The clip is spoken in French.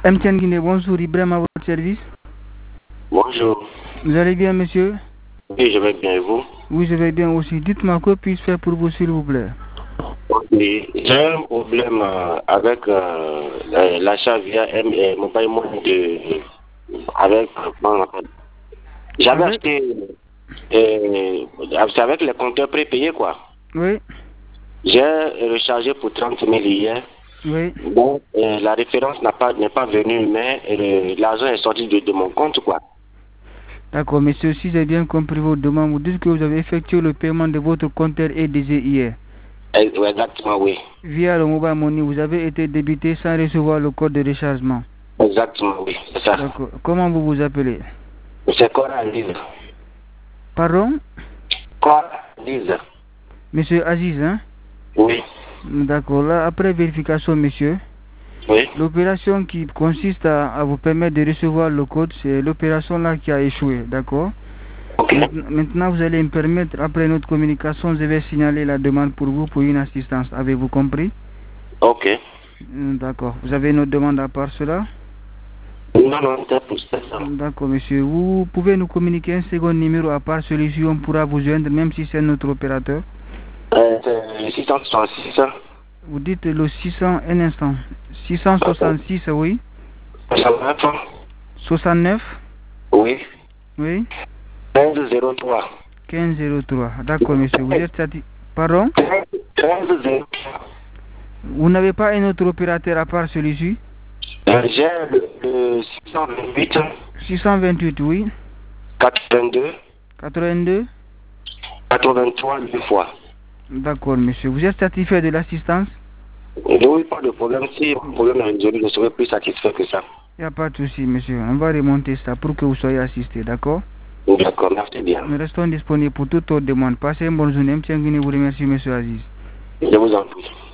MTN Guinée, bonjour, Ibrahim à votre service. Bonjour. Vous allez bien, monsieur? Oui, je vais bien, et vous? Oui, je vais bien aussi. Dites-moi, que puis-je faire pour vous, s'il vous plaît? Oui, j'ai un problème avec l'achat via Mobile Money avec, comment on appelle? J'avais Avec? acheté, c'est avec les compteurs prépayés, quoi. Oui. J'ai rechargé pour 30 000 hier. Oui. Bon, la référence n'est pas venue, mais l'argent est sorti de mon compte, quoi. D'accord, monsieur, si j'ai bien compris vos demandes, vous dites que vous avez effectué le paiement de votre compteur EDG hier. Exactement, oui. Via le Mobile Money, vous avez été débité sans recevoir le code de rechargement. Exactement, oui, c'est ça. D'accord. Comment vous vous appelez? C'est Cora Lise. Pardon? Cora Lise. Monsieur Aziz, hein? Oui. D'accord. Là, après vérification, monsieur, Oui. l'opération qui consiste à vous permettre de recevoir le code, c'est l'opération là qui a échoué, d'accord? Ok. Maintenant, vous allez me permettre, après notre communication, je vais signaler la demande pour vous pour une assistance. Avez-vous compris? Ok. D'accord. Vous avez une autre demande à part cela? Non, non, c'est pour ça. D'accord, monsieur. Vous pouvez nous communiquer un second numéro à part celui-ci, on pourra vous joindre, même si c'est notre opérateur. C'est 666. Vous dites le 600, un instant. 666, oui. 69. 69, Oui. oui. 1503. 1503. D'accord, monsieur. Vous êtes satisfait? Pardon? 1303. Vous n'avez pas un autre opérateur à part celui-ci? J'ai le 628. 628, oui. 82. 82. 83 deux fois. D'accord, monsieur. Vous êtes satisfait de l'assistance? Oui, pas de problème. Si le problème est résolu, je serai plus satisfait que ça. Il n'y a pas de souci, monsieur. On va remonter ça pour que vous soyez assisté, d'accord? D'accord, merci bien. Nous restons disponibles pour toute autre demande. Passez une bonne journée. M. Nguini vous remercie, monsieur Aziz. Je vous en prie.